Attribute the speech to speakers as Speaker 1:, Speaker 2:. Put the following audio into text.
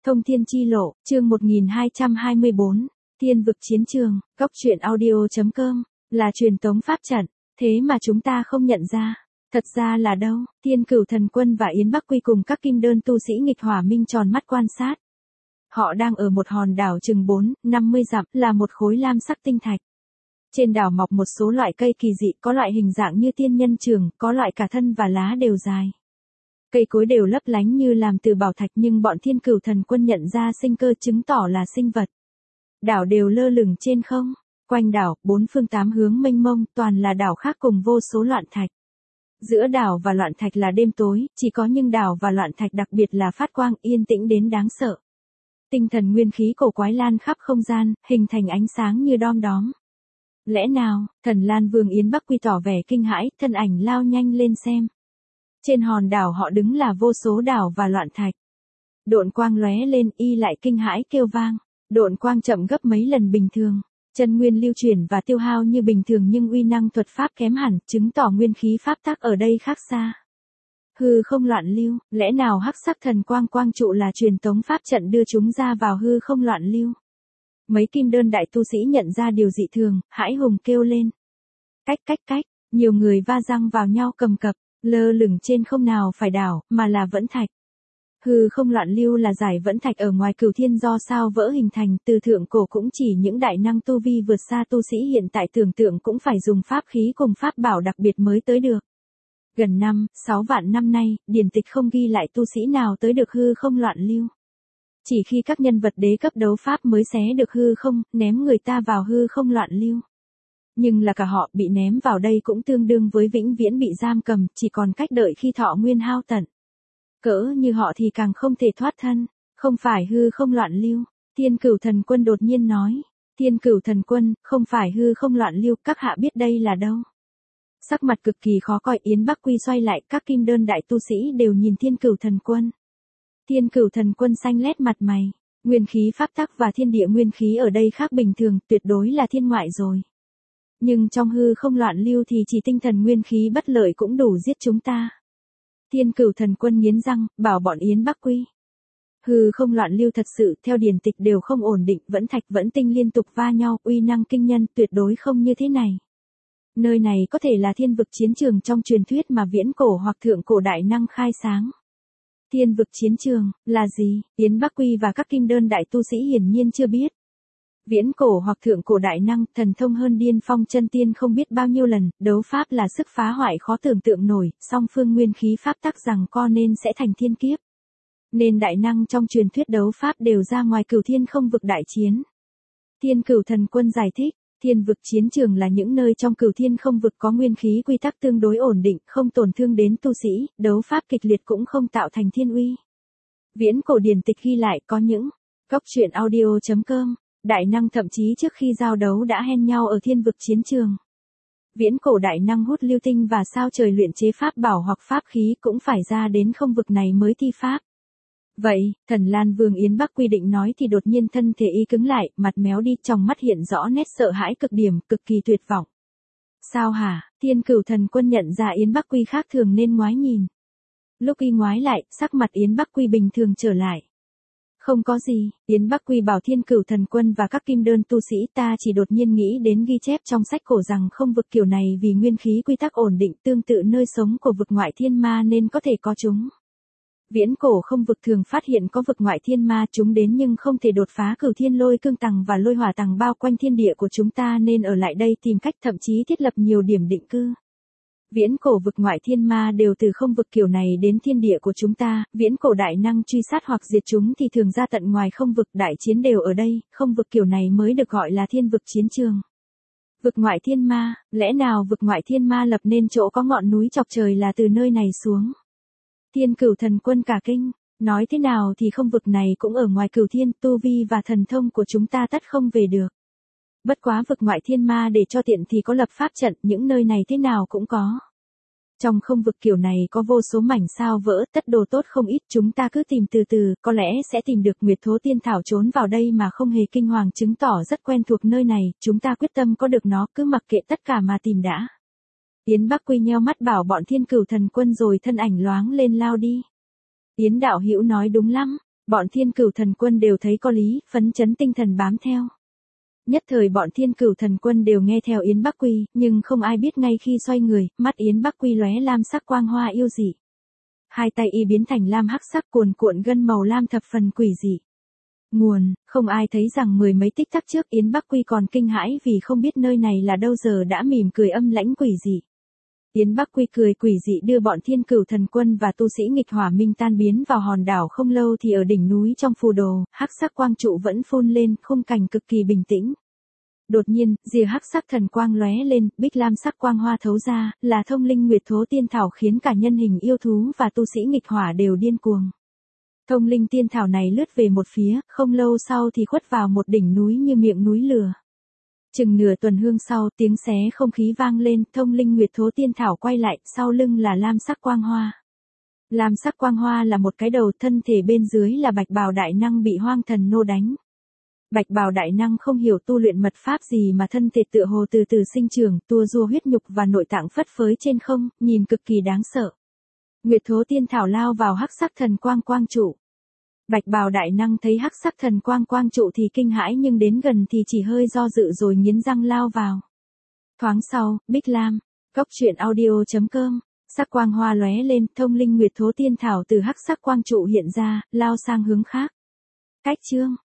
Speaker 1: Thông thiên chi lộ, chương 1224, Thiên vực chiến trường, góc truyện audio.com, là truyền tống pháp trận, thế mà chúng ta không nhận ra. Thật ra là đâu, Thiên Cửu Thần Quân và Yến Bắc Quy cùng các kim đơn tu sĩ nghịch hỏa minh tròn mắt quan sát. Họ đang ở một hòn đảo chừng 4-50 dặm, là một khối lam sắc tinh thạch. Trên đảo mọc một số loại cây kỳ dị, có loại hình dạng như tiên nhân trường, có loại cả thân và lá đều dài. Cây cối đều lấp lánh như làm từ bảo thạch, nhưng bọn Thiên Cửu Thần Quân nhận ra sinh cơ, chứng tỏ là sinh vật. Đảo đều lơ lửng trên không, quanh đảo, bốn phương tám hướng mênh mông, toàn là đảo khác cùng vô số loạn thạch. Giữa đảo và loạn thạch là đêm tối, chỉ có những đảo và loạn thạch đặc biệt là phát quang, yên tĩnh đến đáng sợ. Tinh thần nguyên khí cổ quái lan khắp không gian, hình thành ánh sáng như đom đóm. Lẽ nào, Thần Lan Vương Yến Bắc Quy tỏ vẻ kinh hãi, thân ảnh lao nhanh lên xem. Trên hòn đảo họ đứng là vô số đảo và loạn thạch. Độn quang lóe lên, y lại kinh hãi kêu vang. Độn quang chậm gấp mấy lần bình thường. Chân nguyên lưu chuyển và tiêu hao như bình thường, nhưng uy năng thuật pháp kém hẳn, chứng tỏ nguyên khí pháp tắc ở đây khác xa. Hư không loạn lưu, lẽ nào hắc sắc thần quang quang trụ là truyền tống pháp trận đưa chúng ra vào hư không loạn lưu? Mấy kim đơn đại tu sĩ nhận ra điều dị thường, hãi hùng kêu lên. Cách, nhiều người va răng vào nhau cầm cập, lơ lửng trên không nào phải đảo, mà là vẫn thạch. Hư không loạn lưu là giải vẫn thạch ở ngoài cửu thiên do sao vỡ hình thành, từ thượng cổ cũng chỉ những đại năng tu vi vượt xa tu sĩ hiện tại tưởng tượng cũng phải dùng pháp khí cùng pháp bảo đặc biệt mới tới được. Gần 6 vạn năm nay, điển tịch không ghi lại tu sĩ nào tới được hư không loạn lưu. Chỉ khi các nhân vật đế cấp đấu pháp mới xé được hư không, ném người ta vào hư không loạn lưu. Nhưng là cả họ bị ném vào đây cũng tương đương với vĩnh viễn bị giam cầm, chỉ còn cách đợi khi thọ nguyên hao tận. Cỡ như họ thì càng không thể thoát thân, không phải hư không loạn lưu. Thiên Cửu Thần Quân đột nhiên nói. Thiên Cửu Thần Quân, không phải hư không loạn lưu, các hạ biết đây là đâu? Sắc mặt cực kỳ khó coi, Yến Bắc Quy xoay lại, các kim đơn đại tu sĩ đều nhìn Thiên Cửu Thần Quân. Thiên Cửu Thần Quân xanh lét mặt mày, nguyên khí pháp tắc và thiên địa nguyên khí ở đây khác bình thường, tuyệt đối là thiên ngoại rồi. Nhưng trong hư không loạn lưu thì chỉ tinh thần nguyên khí bất lợi cũng đủ giết chúng ta. Thiên Cửu Thần Quân nghiến răng, bảo bọn Yến Bắc Quy. Hư không loạn lưu thật sự, theo điển tịch đều không ổn định, vẫn thạch vẫn tinh liên tục va nhau, uy năng kinh nhân, tuyệt đối không như thế này. Nơi này có thể là thiên vực chiến trường trong truyền thuyết mà viễn cổ hoặc thượng cổ đại năng khai sáng. Thiên vực chiến trường, là gì? Yến Bắc Quy và các kim đơn đại tu sĩ hiển nhiên chưa biết. Viễn cổ hoặc thượng cổ đại năng, thần thông hơn điên phong chân tiên không biết bao nhiêu lần, đấu pháp là sức phá hoại khó tưởng tượng nổi, song phương nguyên khí pháp tắc rằng co nên sẽ thành thiên kiếp. Nên đại năng trong truyền thuyết đấu pháp đều ra ngoài cửu thiên không vực đại chiến. Thiên Cửu Thần Quân giải thích, thiên vực chiến trường là những nơi trong cửu thiên không vực có nguyên khí quy tắc tương đối ổn định, không tổn thương đến tu sĩ, đấu pháp kịch liệt cũng không tạo thành thiên uy. Viễn cổ điển tịch ghi lại có những góc truyện audio.com. Đại năng thậm chí trước khi giao đấu đã hen nhau ở thiên vực chiến trường. Viễn cổ đại năng hút lưu tinh và sao trời luyện chế pháp bảo hoặc pháp khí cũng phải ra đến không vực này mới thi pháp. Vậy, Thần Lan Vương Yến Bắc Quy định nói thì đột nhiên thân thể y cứng lại, mặt méo đi, trong mắt hiện rõ nét sợ hãi cực điểm, cực kỳ tuyệt vọng. Sao hả? Thiên Cửu Thần Quân nhận ra Yến Bắc Quy khác thường nên ngoái nhìn. Lúc y ngoái lại, sắc mặt Yến Bắc Quy bình thường trở lại. Không có gì, Yến Bắc Quy bảo Thiên Cửu Thần Quân và các kim đơn tu sĩ, ta chỉ đột nhiên nghĩ đến ghi chép trong sách cổ rằng không vực kiểu này vì nguyên khí quy tắc ổn định tương tự nơi sống của vực ngoại thiên ma nên có thể có chúng. Viễn cổ không vực thường phát hiện có vực ngoại thiên ma chúng đến nhưng không thể đột phá cửu thiên lôi cương tầng và lôi hỏa tầng bao quanh thiên địa của chúng ta nên ở lại đây tìm cách, thậm chí thiết lập nhiều điểm định cư. Viễn cổ vực ngoại thiên ma đều từ không vực kiểu này đến thiên địa của chúng ta, viễn cổ đại năng truy sát hoặc diệt chúng thì thường ra tận ngoài không vực, đại chiến đều ở đây, không vực kiểu này mới được gọi là thiên vực chiến trường. Vực ngoại thiên ma, lẽ nào vực ngoại thiên ma lập nên chỗ có ngọn núi chọc trời là từ nơi này xuống? Thiên Cửu Thần Quân cả kinh, nói thế nào thì không vực này cũng ở ngoài cửu thiên, tu vi và thần thông của chúng ta tất không về được. Bất quá vực ngoại thiên ma để cho tiện thì có lập pháp trận, những nơi này thế nào cũng có. Trong không vực kiểu này có vô số mảnh sao vỡ, tất đồ tốt không ít, chúng ta cứ tìm từ từ, có lẽ sẽ tìm được. Nguyệt Thố Tiên Thảo trốn vào đây mà không hề kinh hoàng, chứng tỏ rất quen thuộc nơi này, chúng ta quyết tâm có được nó, cứ mặc kệ tất cả mà tìm đã. Yến Bắc Quy nheo mắt bảo bọn Thiên Cửu Thần Quân rồi thân ảnh loáng lên lao đi. Yến đạo hữu nói đúng lắm, Bọn Thiên Cửu Thần Quân đều thấy có lý, phấn chấn tinh thần bám theo. Nhất thời bọn Thiên Cửu Thần Quân đều nghe theo Yến Bắc Quy, nhưng không ai biết ngay khi xoay người, mắt Yến Bắc Quy lóe lam sắc quang hoa yêu dị. Hai tay y biến thành lam hắc sắc cuồn cuộn gân màu lam thập phần quỷ dị. Nguồn, không ai thấy rằng mười mấy tích tắc trước Yến Bắc Quy còn kinh hãi vì không biết nơi này là đâu giờ đã mỉm cười âm lãnh quỷ dị. Yến Bắc Quy cười quỷ dị đưa bọn Thiên Cửu Thần Quân và tu sĩ nghịch hỏa minh tan biến vào hòn đảo không lâu thì ở đỉnh núi trong phù đồ, hắc sắc quang trụ vẫn phun lên, khung cảnh cực kỳ bình tĩnh. Đột nhiên, rìa hắc sắc thần quang lóe lên, bích lam sắc quang hoa thấu ra, là thông linh nguyệt thố tiên thảo khiến cả nhân hình yêu thú và tu sĩ nghịch hỏa đều điên cuồng. Thông linh tiên thảo này lướt về một phía, không lâu sau thì khuất vào một đỉnh núi như miệng núi lửa. Chừng nửa tuần hương sau, tiếng xé không khí vang lên, thông linh nguyệt thố tiên thảo quay lại, sau lưng là lam sắc quang hoa. Lam sắc quang hoa là một cái đầu, thân thể bên dưới là bạch bào đại năng bị hoang thần nô đánh. Bạch bào đại năng không hiểu tu luyện mật pháp gì mà thân thể tựa hồ từ từ sinh trưởng, tua rua huyết nhục và nội tạng phất phới trên không, nhìn cực kỳ đáng sợ. Nguyệt thố tiên thảo lao vào hắc sắc thần quang quang trụ. Bạch bào đại năng thấy hắc sắc thần quang quang trụ thì kinh hãi nhưng đến gần thì chỉ hơi do dự rồi nghiến răng lao vào. Thoáng sau, Bích Lam, góc truyện audio.com, sắc quang hoa lóe lên, thông linh nguyệt thố tiên thảo từ hắc sắc quang trụ hiện ra, lao sang hướng khác. Cách chương